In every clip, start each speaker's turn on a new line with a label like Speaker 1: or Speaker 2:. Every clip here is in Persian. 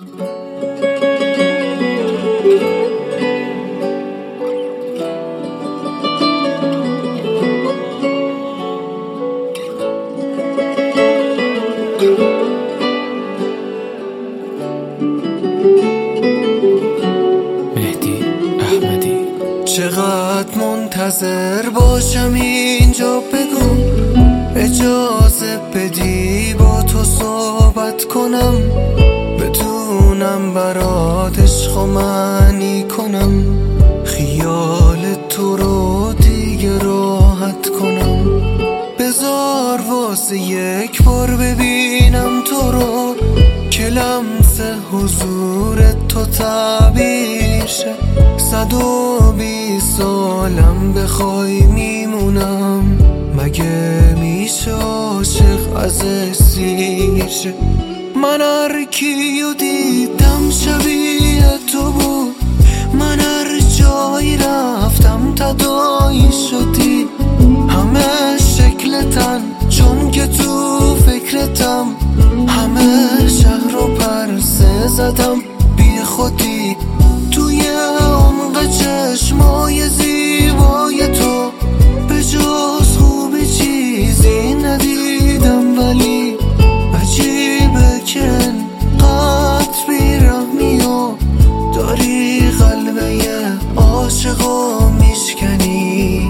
Speaker 1: چقدر منتظر باشم اینجا، بگو اجازه بدی با تو صحبت کنم، بتونم برات عشق و معنی کنم، خیال تو رو دیگه راحت کنم. بذار واسه یک بار ببینم تو رو، که لمس حضور تو تعبیر شه. 120 سالم بخوای میمونم، مگه میشه عاشق ازش سیر شه؟ من هر کیو دیدم شبیه تو بود، من هر جایی رفتم تداعی شدی، همه شکلتن چون که تو فکرتم، همه شهر رو پرسه زدم بی خودی، توی عمق چشمای زیبای تو به جز خوبی چیزی ندیدم، ولی عجیبه که انقدر بیرحمی و داری قلبه یه عاشقو میشکنی.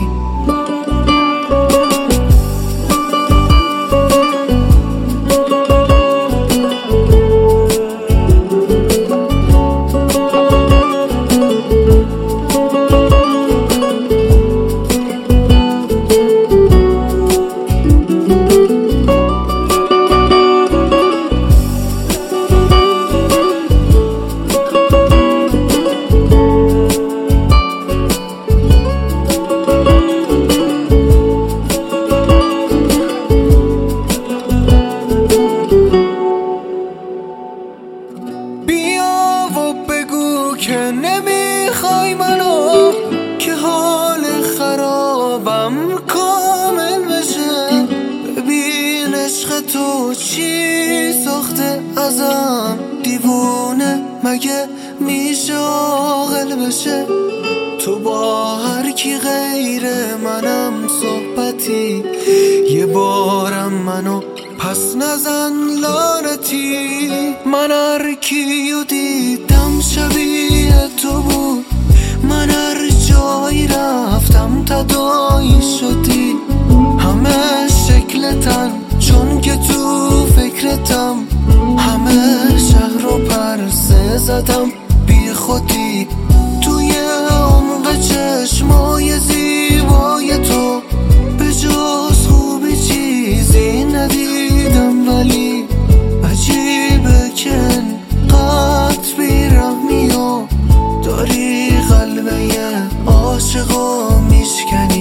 Speaker 1: که نمیخوای منو، که حال خرابم کامل بشه، ببین عشق تو چی ساخته ازم، دیوونه مگه میشه عاقل بشه؟ تو با هر کی غیر منم صحبتی، یه بارم منو پس نزن لعنتی. من هر کیو دیدم شبیه تو بود، من هر جایی رفتم تداعی شدی، همه شکلتن چون که تو فکرتم، همه شهر رو پرسه زدم بی خودی، توی عمق چشمای زیبای تو به جز خوبی چیزی ندیدم، ولی عجیبه که انقدر بیرحمی و داری قلبه یه عاشقو میشکنی.